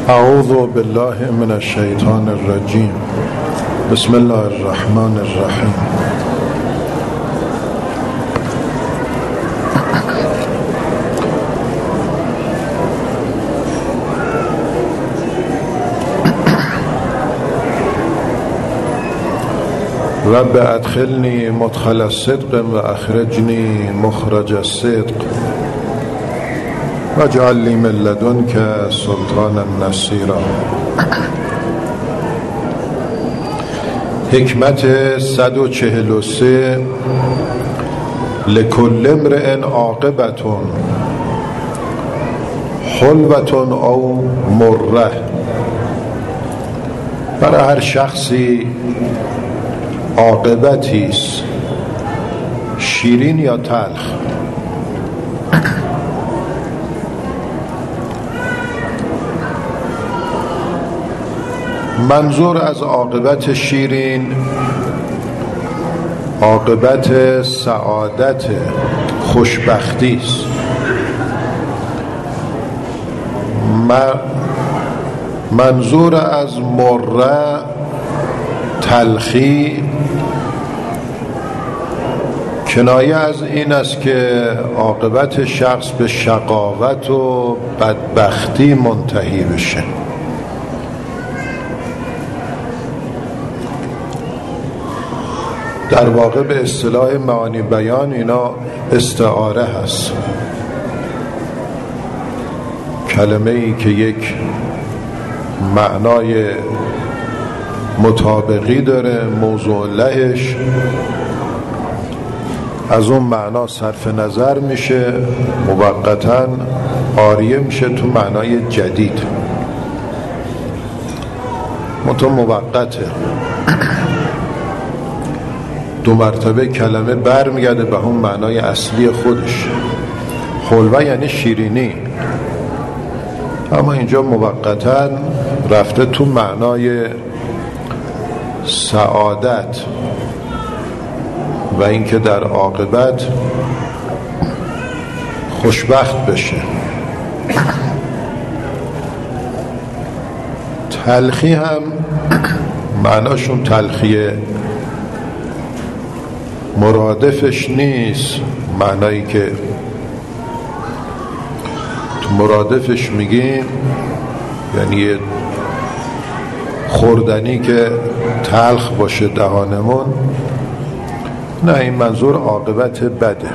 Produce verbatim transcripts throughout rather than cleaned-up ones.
اعوذ بالله من الشیطان الرجیم. بسم الله الرحمن الرحیم. رب ادخلنی مدخل الصدق و اخرجنی مخرج الصدق واجعل لی من لدنک سلطانا نصیرا. حکمت صد و چهل و سه. لکل امرئ عاقبة حلوة او مره. برای هر شخصی عاقبتی است، شیرین یا تلخ. منظور از عاقبت شیرین عاقبت سعادت، خوشبختی است. منظور از مره، تلخی، کنایه از این است که عاقبت شخص به شقاوت و بدبختی منتهی بشه. در واقع به اصطلاح معانی بیان اینا استعاره هست. کلمه ای که یک معنای مطابقی داره، موضوع لهش از اون معنا صرف نظر میشه، موقتاً عاریه میشه تو معنای جدید، منتها موقته. دو مرتبه کلمه بر میگرده به اون معنای اصلی خودش. حلوه یعنی شیرینی، اما اینجا موقتاً رفته تو معنای سعادت و اینکه در عاقبت خوشبخت بشه. تلخی هم معناشون تلخیه، مرادفش نیست معنایی که تو مرادفش میگیم، یعنی خوردنی که تلخ باشه دهانمون. نه، این منظور عاقبت بده.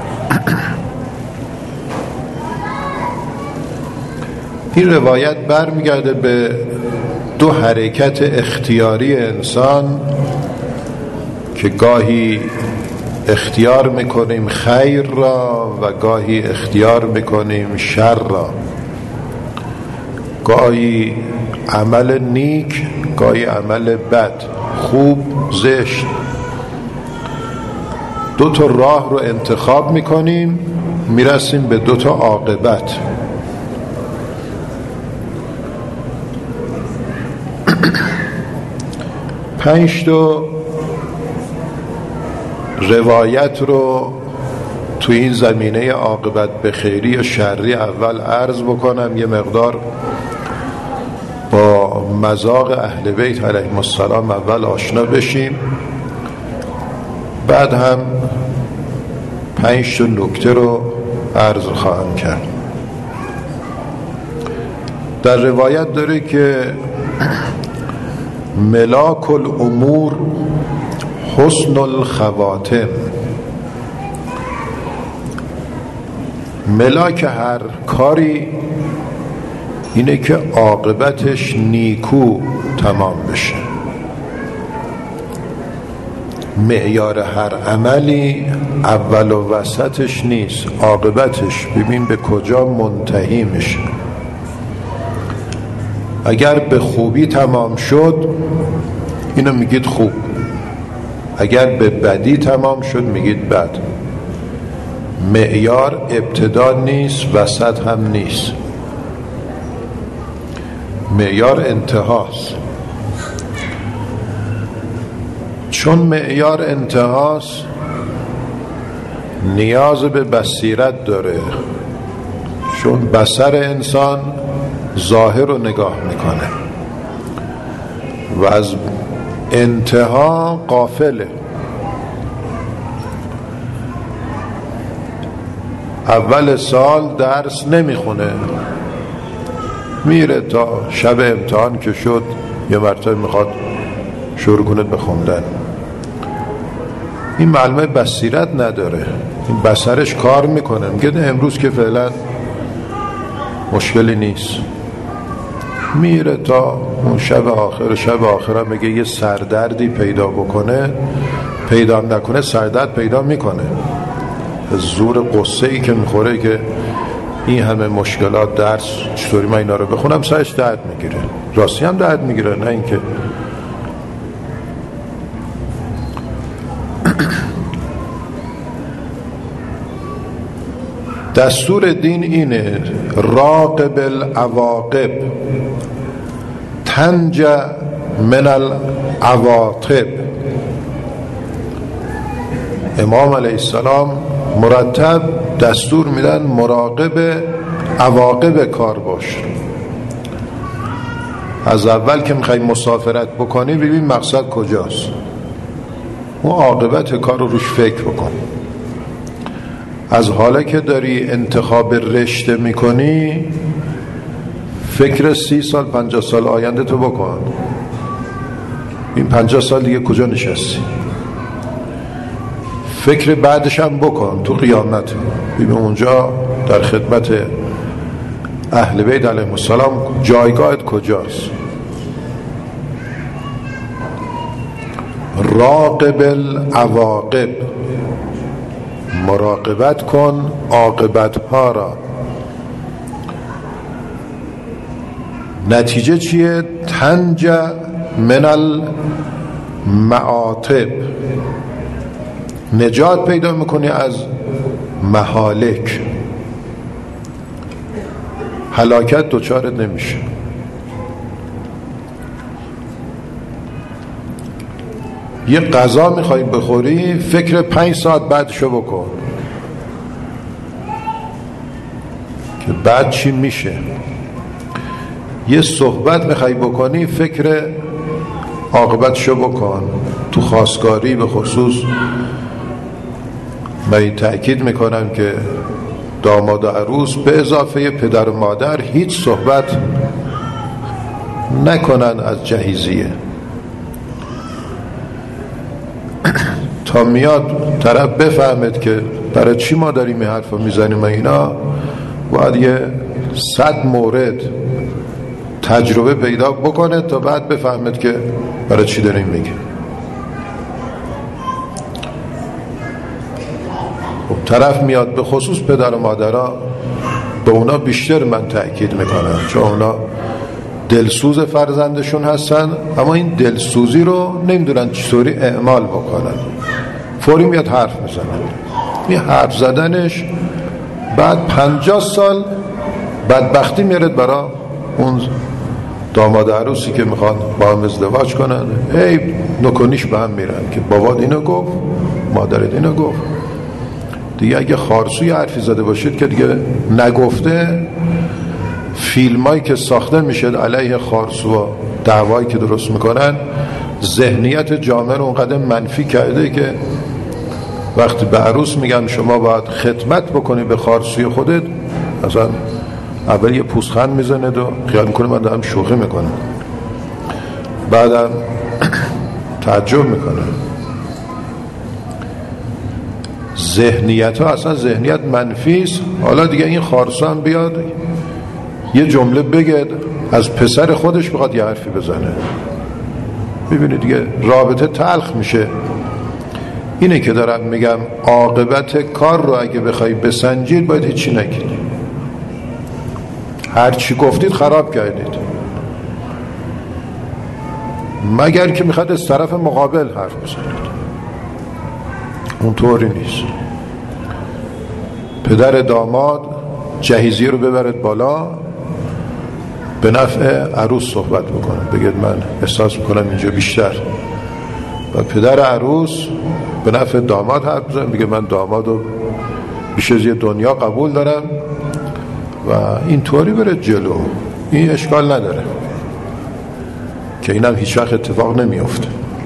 این روایت برمیگرده به دو حرکت اختیاری انسان که گاهی اختیار میکنیم خیر را و گاهی اختیار میکنیم شر را، گاهی عمل نیک گاهی عمل بد، خوب زشت. دو تا راه رو انتخاب میکنیم، میرسیم به دو تا عاقبت. پنج تا روایت رو تو این زمینه عاقبت به خیری یا شری اول عرض بکنم، یه مقدار با مذاق اهل بیت علیهم السلام اول آشنا بشیم، بعد هم پنج تا نکته رو عرض خواهم کرد. در روایت داره که ملاک الامور حسن الخواتم. ملاک هر کاری اینه که عاقبتش نیکو تمام بشه. معیار هر عملی اول و وسطش نیست، عاقبتش ببین به کجا منتهی میشه. اگر به خوبی تمام شد اینو میگید خوب، اگر به بدی تمام شد میگید بد. معیار ابتدا نیست، وسط هم نیست، معیار انتهاست. چون معیار انتهاست نیاز به بصیرت داره، چون بصر انسان ظاهر رو نگاه میکنه و از انتها غافله. اول سال درس نمیخونه، میره تا شب امتحان که شد یه مرتبه میخواد شروع کنه به خوندن. این معلومه بصیرت نداره، این بصرش کار میکنه، میگه امروز که فعلا مشکلی نیست. میره تا اون شب آخر، شب آخر هم میگه یه سردردی پیدا بکنه، پیدا نکنه سردرد پیدا میکنه. زور قصه ای که میخوره که این همه مشکلات، درس چطوری من اینا رو بخونم، سرش درد میگیره. راستی هم درد میگیره، نه اینکه دستور دین اینه راقب العواقب تنج من العواقب. امام علیه السلام مرتب دستور میدن مراقب عواقب کار باش. از اول که میخوای مسافرت بکنی ببین مقصد کجاست، اون عاقبت کار رو روش فکر بکن. از حالا که داری انتخاب رشته میکنی فکر سی سال پنجاه سال آینده تو بکن. این پنجاه سال دیگه کجا نشستی؟ فکر بعدش هم بکن تو قیامت. ببین اونجا در خدمت اهل بیت علیهم السلام جایگاهت کجاست. راقب العواقب، مراقبت کن عاقبت ها را. نتیجه چیه؟ تنج من المعاطب، نجات پیدا میکنی از مهالک، هلاکت دوچارت نمیشه. یه غذا میخوای بخوری فکر پنج ساعت بعدشو بکن که بعد چی میشه. یه صحبت میخوای بکنی فکر عاقبتشو بکن. تو خواستگاری به خصوص من تأکید میکنم که داماد و عروس به اضافه پدر و مادر هیچ صحبت نکنن از جهیزیه تا میاد طرف بفهمد که برای چی ما داریم این حرف رو میزنیم. اینا باید یه صد مورد تجربه پیدا بکنه تا بعد بفهمد که برای چی داریم میگه. خب طرف میاد، به خصوص پدر و مادرها، به اونا بیشتر من تأکید میکنم چون اونا دلسوز فرزندشون هستن، اما این دلسوزی رو نمیدونن چطوری اعمال بکنن. فوری میاد حرف میزنن. این حرف زدنش بعد پنجاه سال بدبختی میارد برای اون داماد عروسی که میخوان با هم ازدواج کنن. هی نکنیش به هم میرن که بابات اینو گفت، مادرت اینو گفت. دیگه اگه خارسوی حرفی زده باشید که دیگه نگفته، فیلمایی که ساخته میشه علیه خارسو، دعوایی که درست میکنن، ذهنیت جامعه رو اونقدر منفی کرده که وقتی به عروس میگم شما باید خدمت بکنی به خارسوی خودت، مثلا اول یه پوزخند میزنه و خیال میکنه من دارم شوخی میکنم، بعدم تعجب میکنه. ذهنیت ها اصلا ذهنیت منفی است. حالا دیگه این خارسو هم بیاد یه جمله بگه از پسر خودش بخواد یه حرفی بزنه، ببینید دیگه رابطه تلخ میشه. اینه که دارم میگم عاقبت کار رو اگه بخوای بسنجید باید هیچی نگید. هر چی گفتید خراب کردید، مگر که میخواد از طرف مقابل حرف بزنید. اون طوری نیست. پدر داماد جهیزیه رو ببرد بالا، به نفع عروس صحبت بکنه، بگید من احساس میکنم اینجا بیشتر، و پدر عروس به نفع داماد حرف بزنه، بگه من داماد رو بیش از یه دنیا قبول دارم، و اینطوری بره جلو. این اشکال نداره که اینم هیچ وقت اتفاق نمیفته.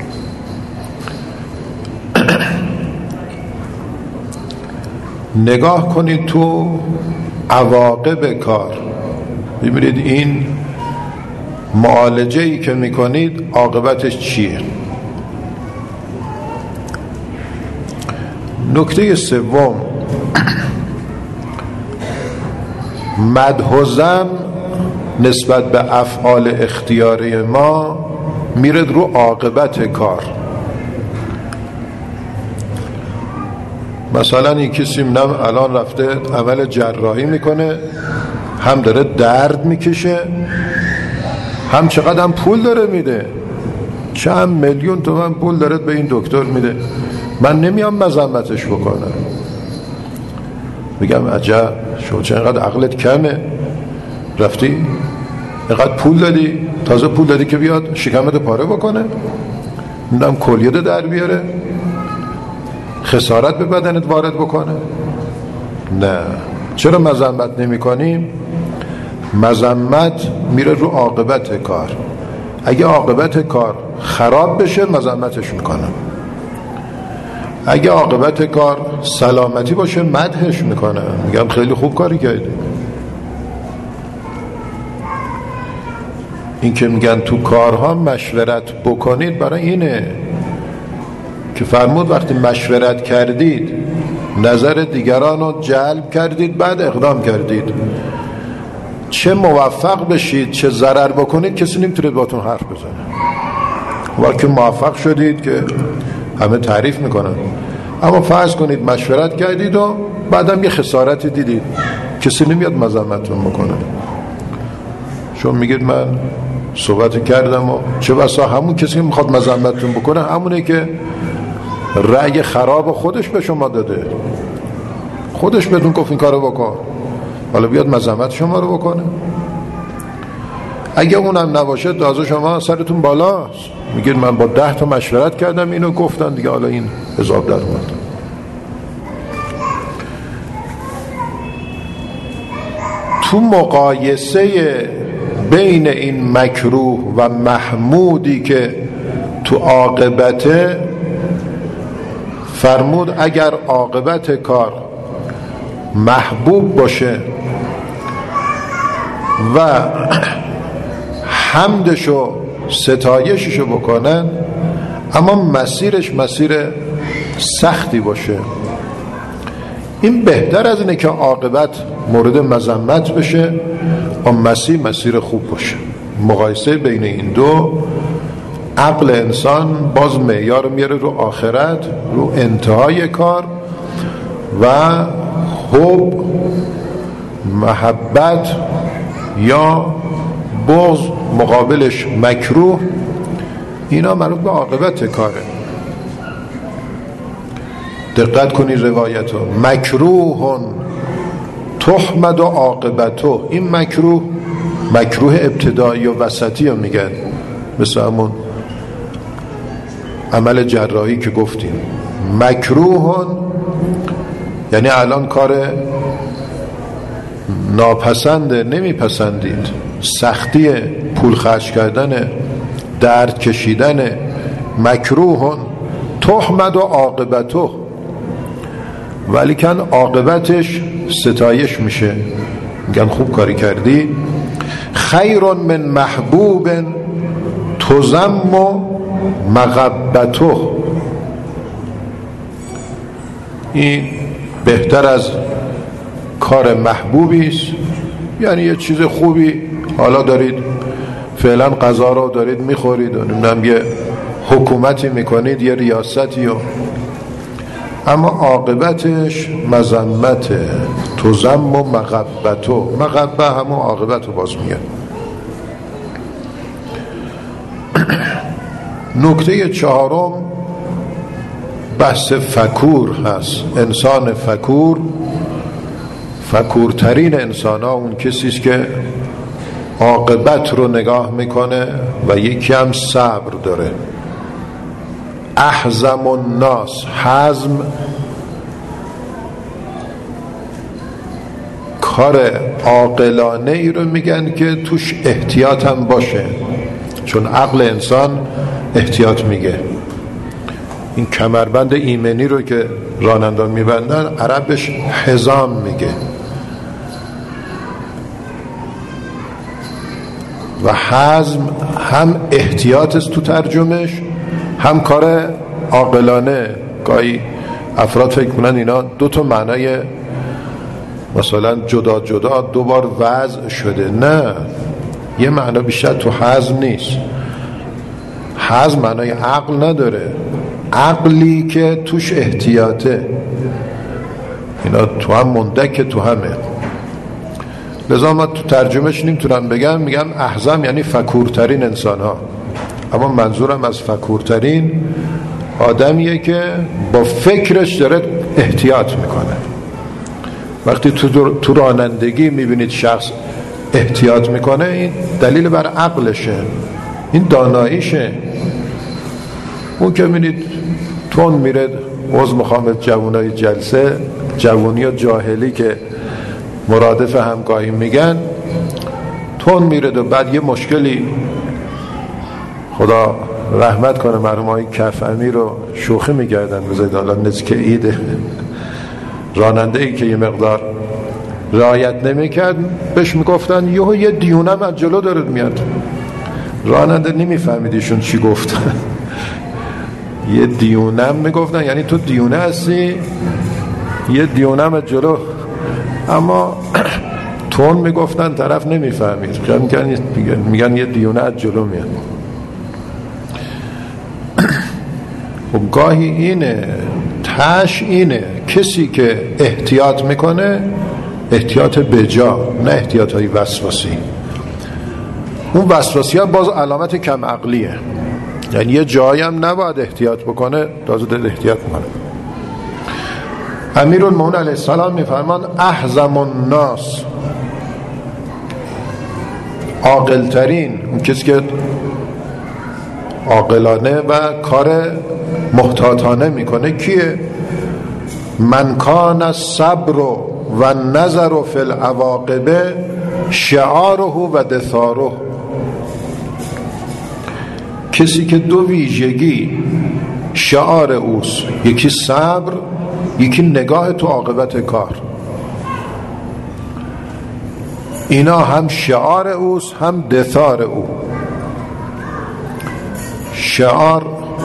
نگاه کنید تو عواقب کار، ببینید این معالجه ای که میکنید عاقبتش چیه. نکته سوم، مدح و ذم نسبت به افعال اختیاری ما میره رو عاقبت کار. مثلا این کسی منم الان رفته عمل جراحی میکنه، هم داره درد میکشه، هم چقدر هم پول داره میده، چند میلیون تومان پول داره به این دکتر میده. من نمیام مذمتش بکنم، میگم عجب شو چه اینقدر عقلت کمه، رفتی اینقدر پول دادی، تازه پول دادی که بیاد شکمت پاره بکنه، میدم کلیه در بیاره، خسارت به بدنت وارد بکنه. نه، چرا مذمت نمی کنیم؟ مذمت میره رو عاقبت کار. اگه عاقبت کار خراب بشه مذمتش میکنم، اگه عاقبت کار سلامتی باشه مدحش میکنم، میگم خیلی خوب کاری کردی. این که میگن تو کارها مشورت بکنید برای اینه که فرمود وقتی مشورت کردید نظر دیگران رو جلب کردید بعد اقدام کردید، چه موفق بشید چه ضرر بکنید کسی نمیتونه باتون حرف بزنه. وقتی موفق شدید که همه تعریف میکنن، اما فرض کنید مشورت کردید و بعدم یه خسارتی دیدید، کسی نمیاد مذمتتون بکنه. چون میگید من صحبت کردم و چه بسا همون کسی که میخواد مذمتتون بکنه همونه که رأی خراب خودش به شما داده، خودش بهتون گفت این کارو بکن، حالا بیاد مذمت شما رو بکنه. اگه اونم نباشه تازه شما سرتون بالاست، میگید من با ده تا مشورت کردم اینو گفتن دیگه، حالا این حساب در اومد. تو مقایسه بین این مکروه و محمودی که تو عاقبته، فرمود اگر عاقبت کار محبوب باشه و حمدشو ستایششو بکنن اما مسیرش مسیر سختی باشه، این بهتر از اینه که عاقبت مورد مذمت بشه و مسیر مسیر خوب باشه. مقایسه بین این دو عقل انسان باز معیار میاره رو آخرت، رو انتهای کار و حب، محبت یا بغض مقابلش مکروه، اینا مربوط به عاقبت کاره. دقت کنی روایتو، مکروه تحمد و عاقبتو. این مکروه مکروه ابتدایی و وسطی هم میگن، مثل همون عمل جراحی که گفتیم. مکروه یعنی الان کار ناپسنده، نمیپسندید، سختی پول خرج کردن، درد کشیدن. مکروه تحمد و عاقبتو، ولی کن عاقبتش ستایش میشه، میگن خوب کاری کردی. خیر من محبوب تذم و مغبتو، این بهتر از کار محبوبی است، یعنی یه چیز خوبی حالا دارید فعلا غذا رو دارید میخورید و نمیدونم یه حکومتی میکنید، یه ریاستی، و اما عاقبتش مذمته. تذم و مغبتو، مغبه همون عاقبتو باز میگن. نکته چهارم بحث فکور هست. انسان فکور، فکورترین انسان ها اون کسیست که عاقبت رو نگاه میکنه و یکی هم صبر داره. احزم الناس، حزم کار عاقلانه ای رو میگن که توش احتیاط هم باشه، چون عقل انسان احتیاط میگه. این کمربند ایمنی رو که رانندان میبندن عربش حزام میگه و حزم هم احتیاط است تو ترجمهش، هم کار عاقلانه. گاهی افراد فکر کنن اینا دو تا معنای مثلا جدا جدا دو بار وضع شده. نه، یه معنا بیشتر تو حزم نیست. حزم معنای عقل نداره، عقلی که توش احتیاطه. اینا تو هم مندک تو همه. لذا من تو ترجمهش نمیتونم بگم، میگم احزم یعنی فکورترین انسان ها، اما منظورم از فکورترین آدمیه که با فکرش داره احتیاط میکنه. وقتی تو تو رانندگی میبینید شخص احتیاط میکنه، این دلیل بر عقلشه، این داناییشه. اون که میبینید تون میره، عضو مخام جوانای جلسه، جوانی و جاهلی که مرادف همگاهی میگن، تون میره و بعد یه مشکلی، خدا رحمت کنه مرحوم آقای کفعمی رو شوخی میگردن بذارید حالا نزدیک عیده، راننده ای که یه مقدار رعایت نمیکرد بهش میگفتن یهو یه دیونم از جلو داره میاد. راننده نمیفهمید ایشون چی گفت. یه دیونم میگفتن یعنی تو دیونه هستی، یه دیونم از جلو، اما تون میگفتن طرف نمیفهمید، میگن میگن یه دیونه از جلو میاد. خب گاهی اینه، تش اینه، کسی که احتیاط میکنه احتیاط بجا، نه احتیاط های وسواسی. اون وسواسی ها باز علامت کم عقلیه، یعنی یه جایی هم نباید احتیاط بکنه، تازه دل احتیاط کنه. امیرالمومنین علیه السلام میفرمان احزم الناس، عاقل ترین، اون کسی که عاقلانه و کار محتاطانه میکنه کیه؟ من کان الصبر و نظر فی العواقب شعاره و دثاره، کسی که دو ویژگی شعار اوست، یکی صبر، یکی نگاه تو عاقبت کار. اینا هم شعار اوست هم دثار او. شعار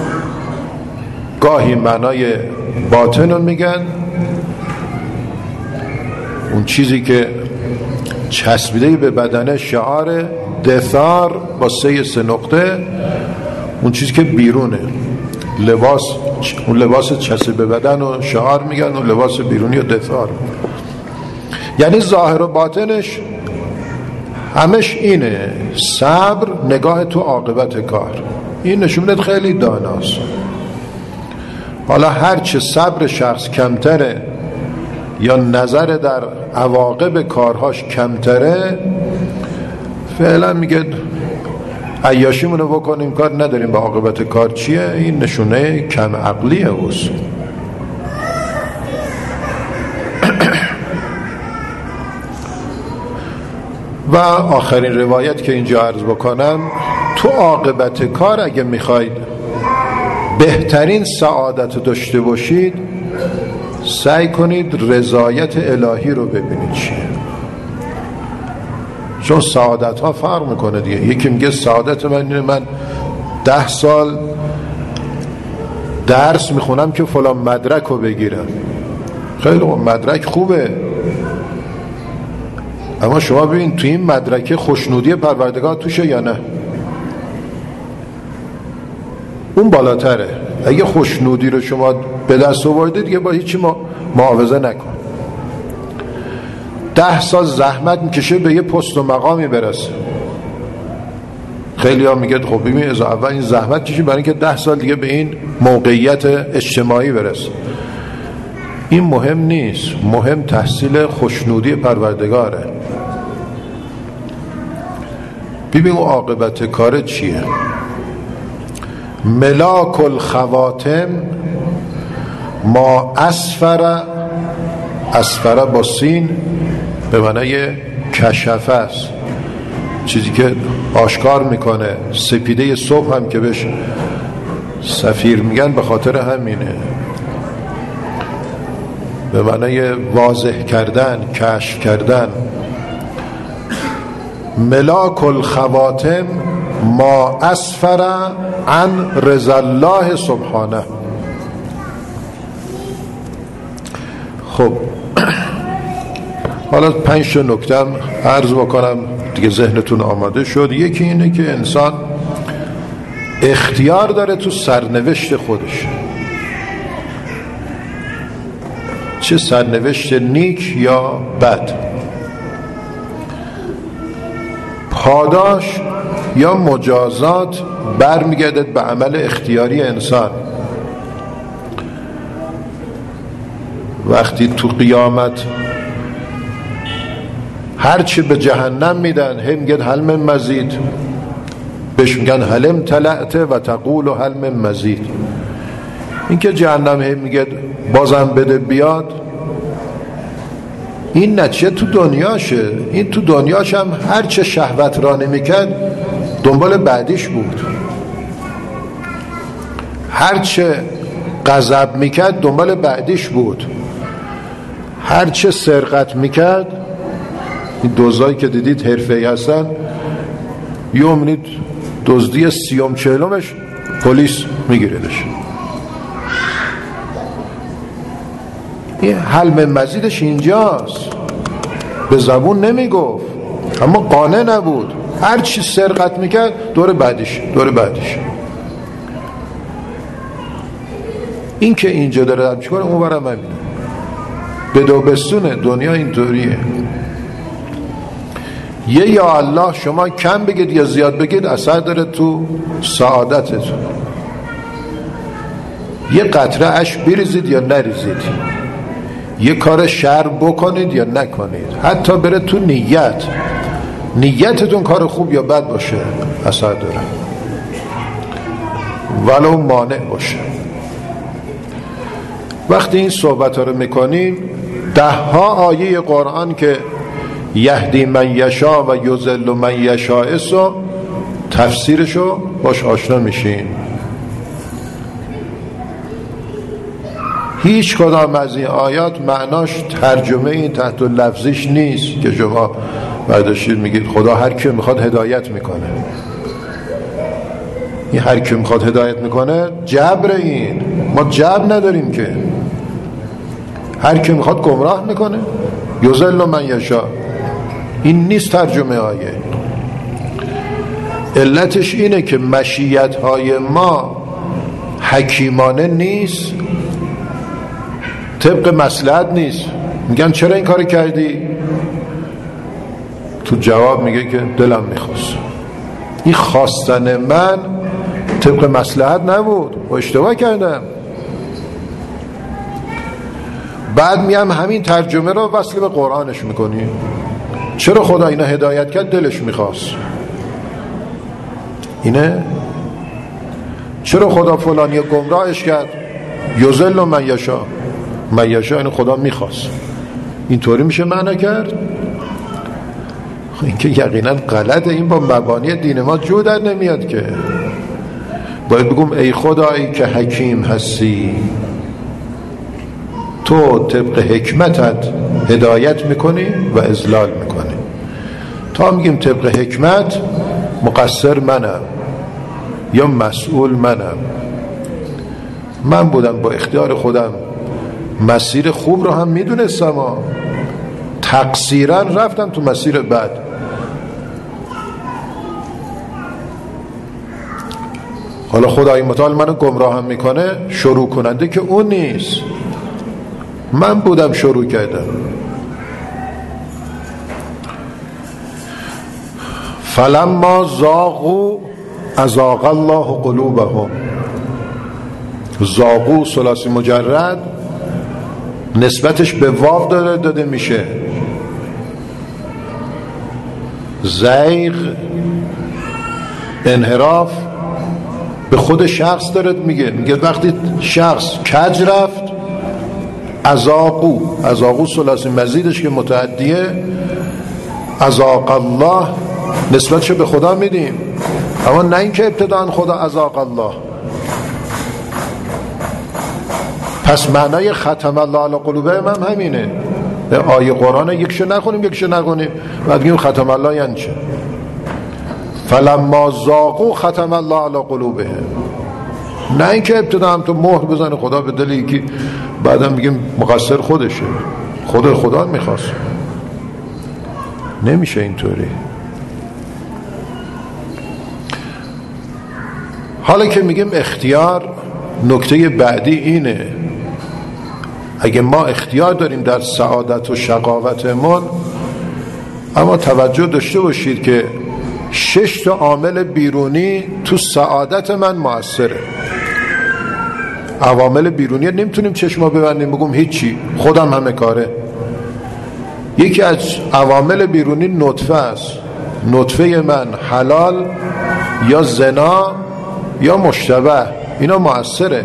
گاهی معنای باطن رو میگن، اون چیزی که چسبیده به بدنه شعار. دثار با سه سه نقطه اون چیزی که بیرونه، لباس، اون لباس چسبیده به بدن و شعار میگن، اون لباس بیرونی و دثار. یعنی ظاهر و باطنش همش اینه، صبر، نگاه تو عاقبت کار. این نشون میده خیلی داناست. حالا هرچه صبر شخص کمتره یا نظر در عواقب کارهاش کمتره، فعلا میگه عیاشیمونو بکنیم، کار نداریم به عاقبت کار چیه. این نشونه کم عقلیه اوست. و آخرین روایت که اینجا عرض بکنم، تو عاقبت کار اگه میخواید بهترین سعادت داشته باشید، سعی کنید رضایت الهی رو ببینید چیه. چون سعادت ها فرق میکنه دیگه. یکی میگه سعادت من اینه من ده سال درس میخونم که فلان مدرک رو بگیرم. خیلی خوب، مدرک خوبه، اما شما ببین تو این مدرک خوشنودی پروردگار توشه یا نه؟ اون بالاتره. اگه خوشنودی رو شما به دست آوردید دیگه با هیچی معاوضه نکن. ده سال زحمت میکشه به یه پست و مقامی برسه. خیلی ها میگه خب ببین از اول این زحمت کشید برای اینکه ده سال دیگه به این موقعیت اجتماعی برسه. این مهم نیست، مهم تحصیل خوشنودی پروردگاره. ببین اون عاقبت کار چیه. ملاک الخواتم ما اسفر، اسفر با سین، به معنای کشفه است، چیزی که آشکار میکنه. سپیده صبح هم که بهش سفیر میگن به خاطر همینه، به معنای واضح کردن، کشف کردن. ملاک الخواتم ما اسفر عن رضا الله سبحانه. خب حالا پنج تا نکته عرض بکنم دیگه ذهنتون آماده شد. یکی اینه که انسان اختیار داره تو سرنوشت خودش، چه سرنوشت نیک یا بد، پاداش یا مجازات برمیگردد به عمل اختیاری انسان. وقتی تو قیامت هرچی به جهنم میدن هم میگن هل من مزید، بهش میگن هل امتلأت و تقول هل من مزید. این که جهنم هم میگه بازم بده بیاد، این نتیجه تو دنیاشه. این تو دنیاش هم هرچه شهوت را نمیکرد دنبال بعدیش بود، هرچه غضب میکرد دنبال بعدیش بود، هرچه سرقت میکرد. این دزدایی که دیدید حرفه‌ای هستن، یه امید دزدی سیوم چهلمش پلیس میگیردش. این حل من مزیدش اینجاست، به زبون نمیگفت اما قانع نبود، هر چی سرقت میکرد دور بعدیش دور بعدیش. این که اینجا داره هم چیکار اون برم همینه، به دو بستونه. دنیا اینطوریه، یه یا الله شما کم بگید یا زیاد بگید اثر داره تو سعادتتون. یه قطره اشک بریزید یا نریزید، یه کار شر بکنید یا نکنید، حتی بره تو نیت، نیتتون کار خوب یا بد باشه اثر داره، ولو مانع باشه. وقتی این صحبت ها رو میکنیم، ده ها آیه قرآن که یهدی من یشا و یضل من یشا اسو تفسیرشو باش آشنا میشین. هیچ کدام از این آیات معناش ترجمه این تحت لفظیش نیست که شما برداشتید میگید خدا هر کی میخواد هدایت میکنه. این هر کی میخواد هدایت میکنه جبر، این ما جبر نداریم که. هر کی میخواد گمراه میکنه، یضل من یشا. این نیست ترجمه آیه. علتش اینه که مشیت های ما حکیمانه نیست، طبق مصلحت نیست. میگن چرا این کار کردی؟ تو جواب میگه که دلم میخواست. این خواستن من طبق مصلحت نبود و اشتباه کردم. بعد میام همین ترجمه رو وصل به قرآنش میکنی. چرا خدا اینا هدایت کرد؟ دلش میخواست. اینه چرا خدا فلانی گمراهش کرد؟ یضل من یشا، من یشا این خدا میخواست. اینطوری میشه معنا کرد؟ این که یقینا غلطه. این با مبانی دین ما جو در نمیاد که. باید بگم ای خدایی که حکیم هستی، تو طبق حکمتت هدایت میکنی و اضلال میکنی. تا میگیم طبق حکمت، مقصر منم یا مسئول منم. من بودم با اختیار خودم مسیر خوب رو هم میدونستم، تقصیرا رفتم تو مسیر بد. حالا خدای متعال منو گمراه هم میکنه، شروع کننده که اون نیست، من بودم شروع کردم. فلما زاغوا ازاغ الله قلوبهم. زاغو ثلاثی مجرد نسبتش به واو داده, داده میشه. زیغ انحراف به خود شخص داره میگه. میگه وقتی شخص کج رفت اذاقو، اذاقو ثلاثی مزیدش که متعدیه، اذاق الله نسبتش به خدا میدیم، اما نه اینکه ابتداء خدا اذاق الله. پس معنای ختم الله علی قلوبهم هم همینه. آیه قرآن یکشو نخونیم یکشو نخونیم بعد بگیم ختم الله یعنی چه؟ فلما ذاقوا ختم الله علی قلوبهم. نه اینکه ابتدا هم تو مهر بزنه خدا به دل یکی بعدم بگیم مقصر خودشه، خود خدا میخواست. نمیشه اینطوری. حالا که میگیم اختیار، نکته بعدی اینه اگه ما اختیار داریم در سعادت و شقاوتمون، اما توجه داشته باشید که شش تا عامل بیرونی تو سعادت من مؤثره. عوامل بیرونی نمیتونیم چشما ببندیم بگم هیچی خودم همه کاره. یکی از عوامل بیرونی نطفه است. نطفه من حلال یا زنا یا مشتبه، اینا مؤثره.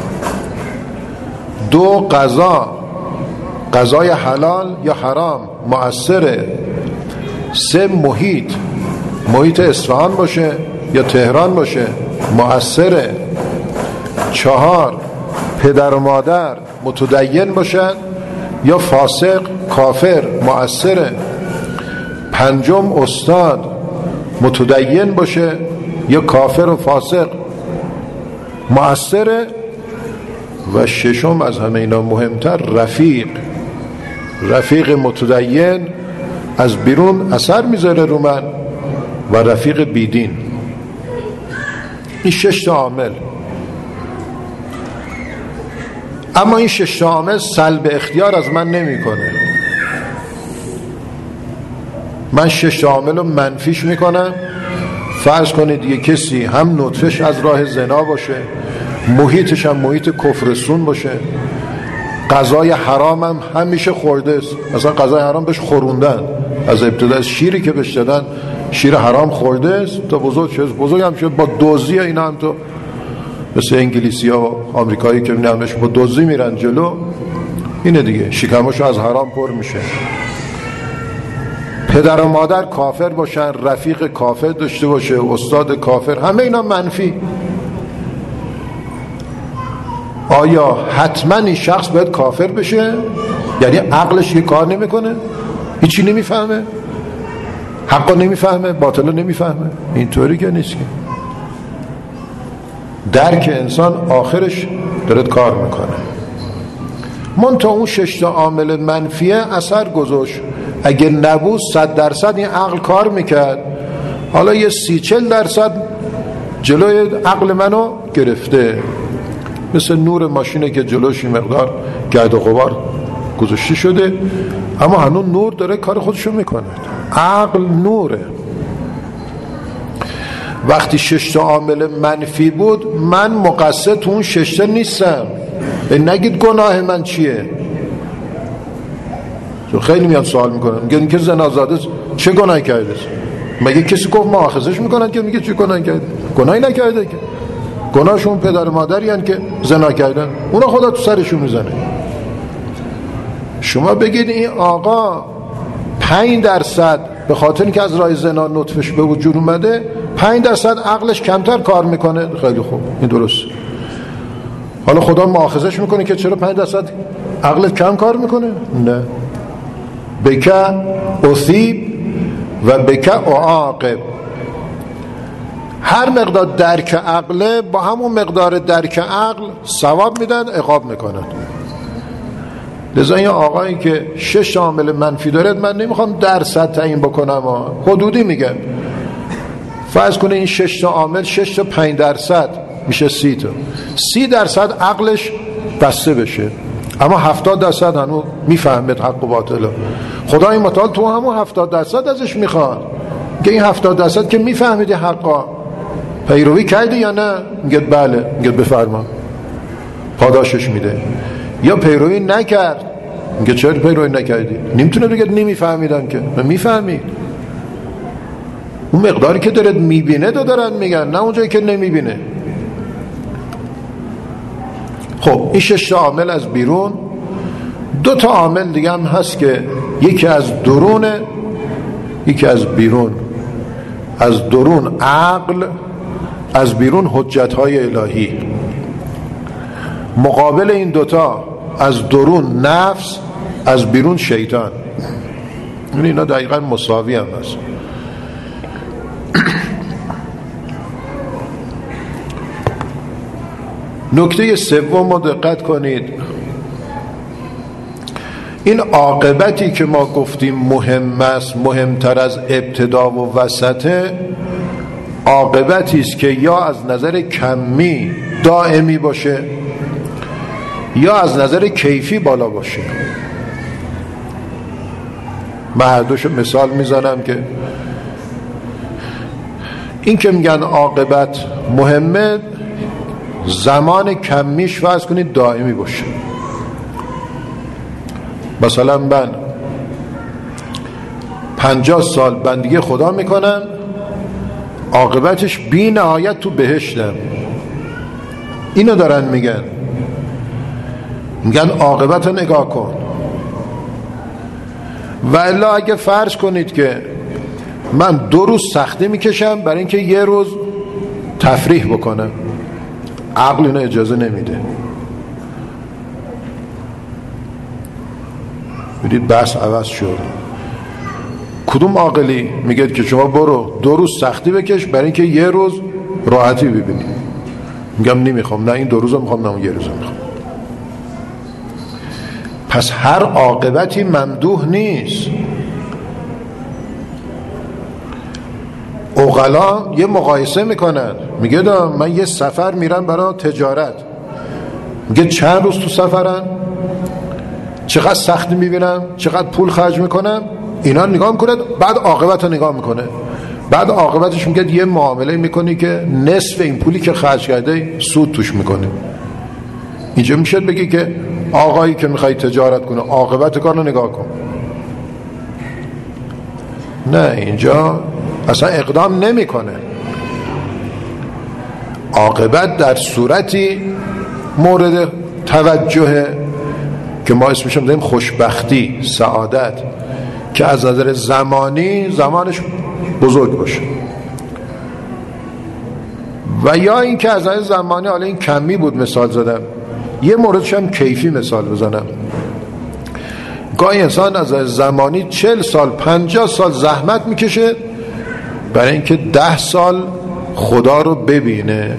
دو قضا، قضای حلال یا حرام مؤثره. سه محیط، محیط اصفهان باشه یا تهران باشه مؤثره. چهار پدر و مادر متدین باشن یا فاسق کافر مؤثره. پنجم استاد متدین باشه یا کافر و فاسق مؤثره. و ششم از همه اینا مهمتر رفیق، رفیق متدین از بیرون اثر میذاره رو من و رفیق بیدین. این شش تا عامل. اما این شش تا عامل سلب اختیار از من نمیکنه. من شش تا عامل رو منفیش میکنم. فرض کنید یه کسی هم نطفش از راه زنا باشه، محیطش هم محیط کفرستون باشه، غذای حرام هم همیشه خورده است. مثلا غذای حرام بهش خوروندن، از ابتدا شیری که بهش دادن شیر حرام خورده است تا بزرگ شد. بزرگ هم شد با دوزی. اینا هم تو مثل انگلیسی ها و آمریکایی که نمیش با دوزی میرن جلو. اینه دیگه، شکمشو از حرام پر میشه. پدر و مادر کافر باشن، رفیق کافر داشته باشه، استاد کافر، همه اینا منفی. آیا حتما این شخص باید کافر بشه؟ یعنی عقلش که کار نمیکنه، هیچی نمیفهمه، حقا نمیفهمه، باطلا نمیفهمه؟ اینطوری که نیست. که درک انسان آخرش داره کار میکنه. منتها اون شش تا عامل منفیه اثر گذاشت. اگه نبود صد درصد این عقل کار میکرد. حالا یه سی چل درصد جلوی عقل منو گرفته، مثل نور ماشینه که جلوش مقدار گرد و غبار گذاشته شده، اما هنوز نور داره کار خودشو میکنه. عقل نوره. وقتی شش تا عامل منفی بود، من مقصر تو اون شش تا نیستم. نگید گناه من چیه. چون خیلی میان سوال میکنن، میگن این که زنازاده چه گناهی کرده؟ مگه کسی گفت مؤاخذش میکنن که میگه چه گناهی کرده؟ گناهی نکرده که. گناهشون پدر مادری هن که زنا کردن، اونا خدا تو سرشون میزنه. شما بگید این آقا پنج درصد به خاطر اینکه از راه زنا نطفش به وجود اومده، پنج درصد عقلش کمتر کار میکنه. خیلی خوب، این درست. حالا خدا مؤاخذش میکنه که چرا پنج درصد عقلت کم کار میکنه؟ نه. بک اثیب و بک اعاقب. هر مقدار درک عقله با همون مقدار درک عقل ثواب میدن، عقاب میکنن. لذا این آقایی که شش عامل منفی داره، من نمیخوام درصد تعیین بکنم، حدودی میگم. فرض کنه این شش تا عامل شش تا پنج درصد میشه سی تا. سی درصد عقلش بسته بشه، اما هفتاد درصد هنوز میفهمید حق و باطل. خدای متعال تو همون هفتاد درصد ازش میخواد که این هفتاد درصد که میفهمیدی حقا پیروی کردی یا نه؟ میگه بله. میگه بفرما، پاداشش میده. یا پیروی نکرد، میگه چرا پیروی نکردی؟ نمیتونه بگه نمیفهمیدم که. میفهمید. اون مقداری که دارد میبینه دو دارن میگن، نه اونجایی که نمیبینه. خب این شش تا عامل از بیرون. دو تا عامل دیگه هم هست که یکی از درونه، یکی از بیرون. از درون عقل، از بیرون حجت‌های الهی. مقابل این دوتا از درون نفس، از بیرون شیطان. یعنی اینا دقیقا مساوی هم هست. نکته سوم رو دقت کنید، این عاقبتی که ما گفتیم مهم است، مهمتر از ابتدا و وسطه، عاقبتی است که یا از نظر کمی دائمی باشه یا از نظر کیفی بالا باشه. من هر دوشو مثال میزنم که این که میگن عاقبت مهمه، زمان کمیش فرض کنید دائمی باشه. مثلا من پنجاه سال بندگی خدا میکنم، عاقبتش بی نهایت تو بهشتم. اینو دارن میگن، میگن عاقبت رو نگاه کن. و الا اگه فرض کنید که من دو روز سختی میکشم برای اینکه یه روز تفریح بکنم، عقل اینو اجازه نمیده. ببینید بحث عوض شد. کدوم عاقلی میگه که شما برو دو روز سختی بکش برای اینکه یه روز راحتی ببینی؟ میگم نمیخوام، نه این دو روزو میخوام، نه اون یه روزو میخوام. پس هر عاقبتی ممدوح نیست. عقلا یه مقایسه میکنن، میگه دا من یه سفر میرم برای تجارت، میگه چند روز تو سفرن، چقدر سختی میبینم، چقدر پول خرج میکنم، اینا نگاه میکنه، بعد عاقبت رو نگاه میکنه. بعد عاقبتش میگه یه معامله میکنی که نصف این پولی که خرج کرده سود توش میکنه. اینجا میشه بگی که آقایی که میخوای تجارت کنه عاقبت کار رو نگاه کن. نه، اینجا اصلا اقدام نمیکنه. عاقبت در صورتی مورد توجهه که ما اسمش میذاریم خوشبختی، سعادت، که از نظر زمانی زمانش بزرگ باشه، و یا این که از نظر زمانی، حالا این کمی بود مثال زدم، یه موردش هم کیفی مثال بزنم. گاهی انسان از نظر زمانی چل سال پنجاه سال زحمت میکشه برای اینکه ده سال خدا رو ببینه.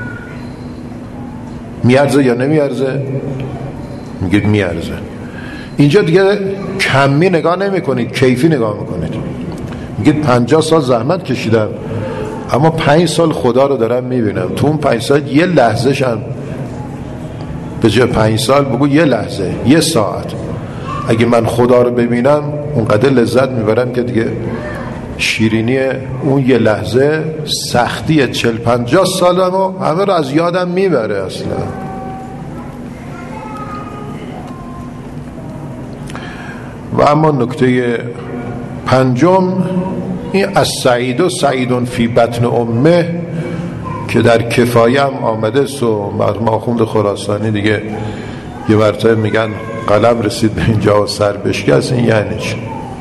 میارزه یا نمیارزه؟ میگید میارزه. اینجا دیگه کمی نگاه نمی کنید، کیفی نگاه میکنید. میگید پنجاه سال زحمت کشیدم اما پنج سال خدا رو دارم میبینم. تو اون پنج سال یه لحظه شم، به جای پنج سال بگو یه لحظه، یه ساعت، اگه من خدا رو ببینم اونقدر لذت میبرم که دیگه شیرینی اون یه لحظه، سختی چل پنجاه سالمو همه رو از یادم میبره اصلا. و اما نکته پنجم، این از سعید و سعیدون فی بطن امه که در کفایه هم آمده است و مرحوم آخوند خراسانی دیگه یه مرتبه میگن قلم رسید به اینجا و سر بشکست. این یعنی چی؟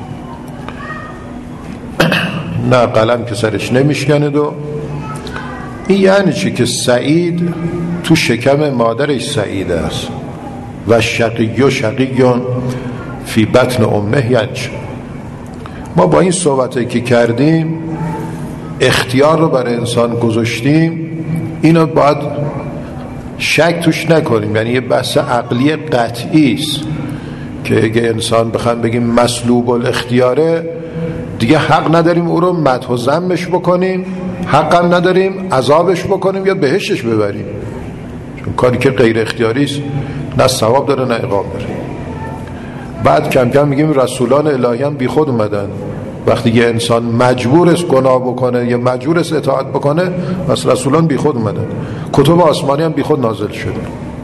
نه، قلم که سرش نمیشکنه. دو این یعنی چی؟ که سعید تو شکم مادرش سعید است و شقی و شقیون فی بطن امه. یعنی چی؟ ما با این صحبتی که کردیم اختیار رو برای انسان گذاشتیم، اینو باید شک توش نکنیم. یعنی یه بحث عقلی قطعی است که اگه انسان بخوام بگیم مسلوب الاختیاره، دیگه حق نداریم او رو مدح و ذمش بکنیم، حق هم نداریم عذابش بکنیم یا بهشتش ببریم، چون کاری که غیر اختیاری است نه ثواب داره نه عقاب داره. بعد کم کم میگیم رسولان الهی هم بی خود اومدن. وقتی یه انسان مجبور است گناه بکنه یا مجبور است اطاعت بکنه، پس رسولان بی خود اومدن، کتب آسمانی هم بی خود نازل شده.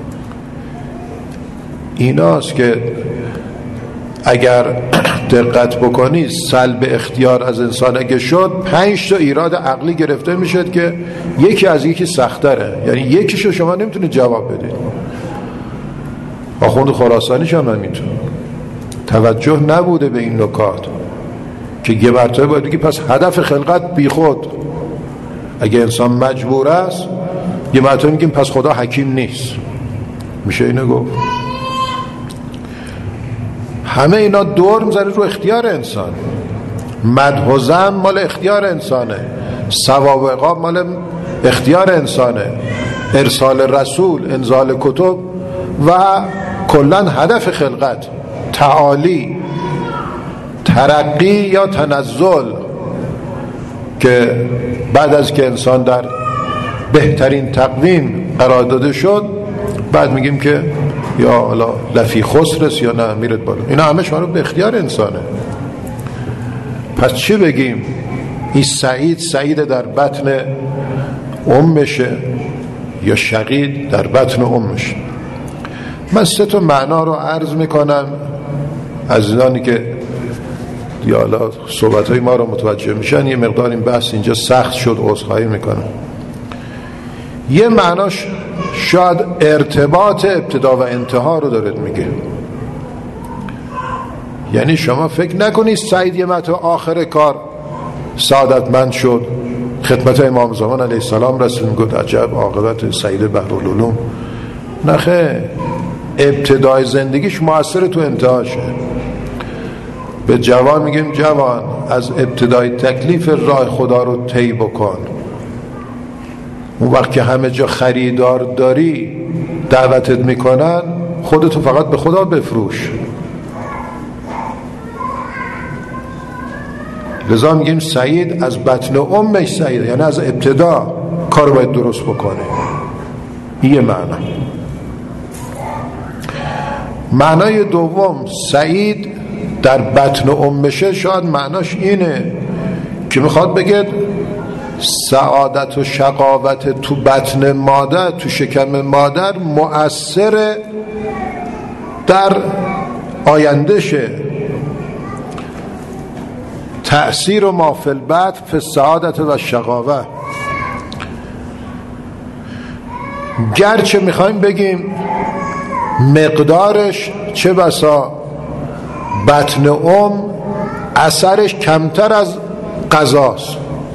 ایناست که اگر دقت بکنی سلب اختیار از انسان اگه شد، پنج تا ایراد عقلی گرفته میشد که یکی از یکی سختره. یعنی یکیشو شما نمیتونید جواب بدید. آخوند خراسانیش هم همینطور، توجه نبوده به این نکات که یه مرتبه باید بگی پس هدف خلقت بی خود. اگه انسان مجبور است یه مرتبه میگیم پس خدا حکیم نیست، میشه اینو گفت. همه اینا دور میزنه رو اختیار انسان. مدح و ذم مال اختیار انسانه، ثواب و عقاب مال اختیار انسانه، ارسال رسول، انزال کتب و کلن هدف خلقت، تعالی، ترقی یا تنزل، که بعد از که انسان در بهترین تقویم قرار داده شد بعد میگیم که یا حالا لفی خسرس یا نه میرد بالا. اینا همه شما رو به اختیار انسانه. پس چی بگیم؟ این سعید سعید در بطن امشه یا شقید در بطن امشه؟ من سه تا معنا رو عرض میکنم از اینانی که یا حالا صحبتهای ما رو متوجه میشن. یه مقدار این بحث اینجا سخت شد، عذرخواهی میکنم. یه معناش شاید ارتباط ابتدا و انتها رو دارد میگه، یعنی شما فکر نکنید سعید یه متو آخر کار سعادتمند شد، خدمت امام زمان علیه السلام رسول میگود عجب عاقبت سعید بحرالعلوم. نخه، ابتدای زندگیش مؤثر تو انتهاشه. به جوان میگیم جوان از ابتدای تکلیف راه خدا رو طی بکن. اون وقت که همه جا خریدار داری دعوتت میکنن، خودتو فقط به خدا بفروش. لذا میگیم سعید از بطن امش سعید، یعنی از ابتدا کار باید درست بکنه. این یه معنا. معنای دوم سعید در بطن امشه شاید معناش اینه که میخواد بگه سعادت و شقاوت تو بطن مادر، تو شکم مادر مؤثر در آیندهشه. تأثیر و ما فی البطن فی السعادت و شقاوه. گرچه میخوایم بگیم مقدارش چه بسا بطن ام اثرش کمتر از غذاست.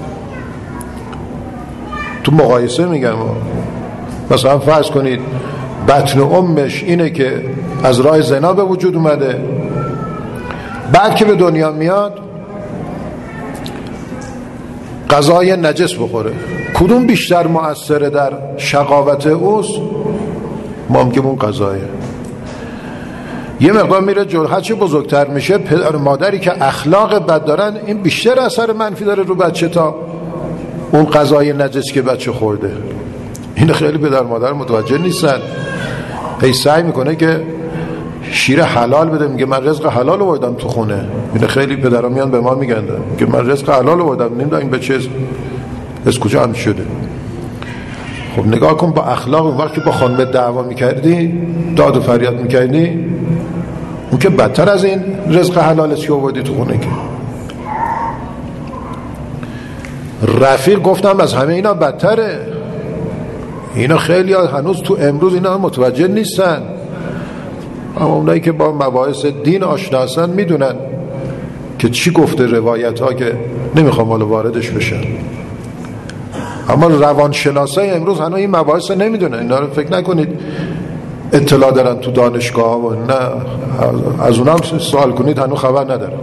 تو مقایسه میگم، مثلا فرض کنید بطن امش اینه که از راه زنا به وجود اومده، بعد که به دنیا میاد غذای نجس بخوره، کدوم بیشتر مؤثره در شقاوت اوست؟ ما میگیم اون غذایه. یه مقدار میره جلو، هرچه بزرگتر میشه پدر مادری که اخلاق بد دارن این بیشتر اثر منفی داره رو بچه تا اون غذای نجس که بچه خورده. این خیلی پدر مادر متوجه نیستن. هی سعی میکنه که شیر حلال بده، میگه من رزق حلال آوردم تو خونه. این خیلی پدرها میان به ما میگن که من رزق حلال آوردم، نمیدونم این بچه از کجا هم شده. خب نگاه کن با اخلاق. اون وقت که با خانم دعوا میکردی، داد و فریاد میکردی، اون که بدتر از این رزق حلالش که آوردی تو خونه. که رفیق گفتم از همه اینا بدتره. اینا خیلی ها هنوز تو امروز اینا متوجه نیستن، اما اونایی که با مباحث دین آشنا هستن میدونن که چی گفته روایت ها، که نمیخوام حالا واردش بشن. اما روانشناسای امروز هنوز این مباحث نمیدونن. اینا رو فکر نکنید اطلاع دارن تو دانشگاه ها و نه، از اونم سوال کنید هنوز خبر ندارن.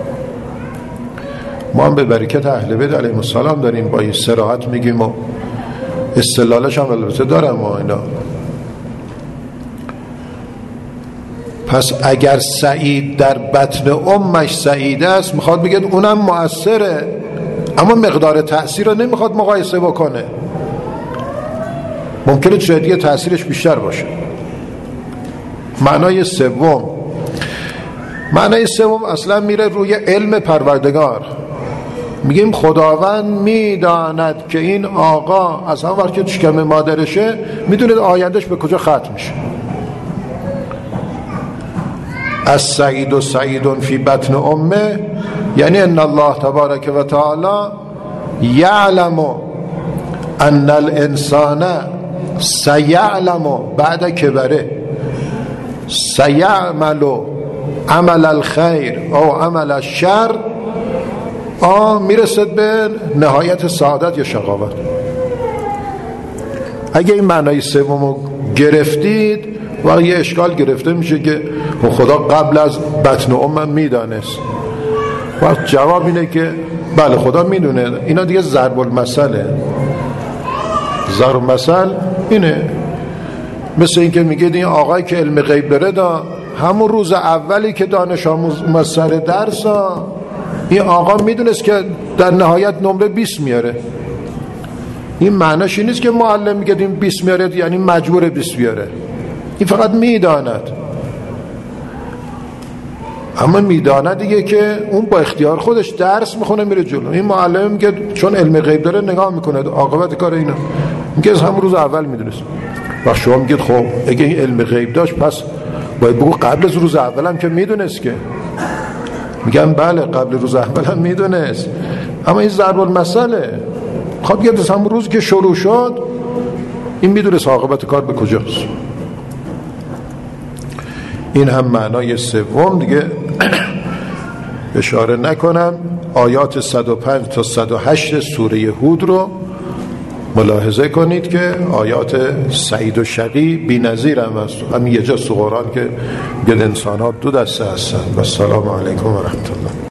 ما هم به برکت اهل بیت علیهم السلام داریم، با این صراحت میگیم و استدلالش هم البته دارم و اینا. پس اگر سعید در بطن امش سعید است، میخواد بگه اونم مؤثره، اما مقدار تأثیر رو نمیخواد مقایسه بکنه. ممکنه چه دیگه تأثیرش بیشتر باشه. معنای سوم، معنای سوم اصلا میره روی علم پروردگار. میگیم خداوند میداند که این آقا از هم وقت که شکم مادرشه میدونه آیندهش به کجا ختم میشه. از سعید و سعیدون فی بطن امه، یعنی ان الله تبارک و تعالی یعلم ان الانسان سیعلم بعد کبره. سیعمل عمل الخیر او عمل الشر، آ میرسد به نهایت سعادت یا شقاوت. اگه این معنای سومو گرفتید و یه اشکال گرفته میشه که خدا قبل از بطن امم میدانست. و جواب اینه که بله خدا میدونه. اینا دیگه ضرب المثله. ضرب المثل اینه، مثل این که میگه این آقایی که علم غیب داره دا همون روز اولی که دانش آموز سر درس ها، این آقا میدونست که در نهایت نمره بیست میاره. این معنیش این نیست که معلم میگه این بیست میاره یعنی مجبور بیست بیاره. این فقط میداند. اما میدانه دیگه که اون با اختیار خودش درس میخونه میره جلو. این معلم میگه چون علم غیب داره نگاه میکنه عاقبت کار اینا، میگه از همون روز اول میدونست. و شما میگید خب اگه این علم غیب داشت پس باید بگو قبل از روز اول هم که میدونست. که میگن بله قبل روز اول هم میدونست، اما این ضرب المثله. خب میگه از همون روز که شروع شد این میدونست عاقبت کار به کجاست. این هم معنای سوم. دیگه اشاره نکنم، آیات صد و پنج تا صد و هشت سوره هود رو ملاحظه کنید که آیات سعید و شقی بی نظیر هم هست. همین یه جا تو قرآن که میگه انسان ها دو دسته هستن. و السلام علیکم و رحمت الله.